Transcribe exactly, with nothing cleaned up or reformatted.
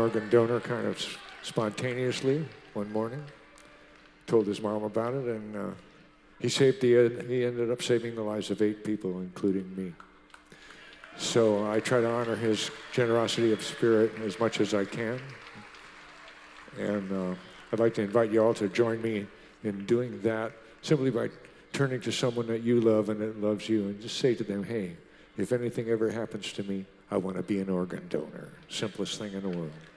organ donor kind of spontaneously one morning. Told his mom about it, and uh, he saved the. He ended up saving the lives of eight people, including me. So I try to honor his generosity of spirit as much as I can, and uh, I'd like to invite you all to join me in doing that simply by turning to someone that you love and that loves you, and just say to them, "Hey, if anything ever happens to me, I want to be an organ donor." Simplest thing in the world.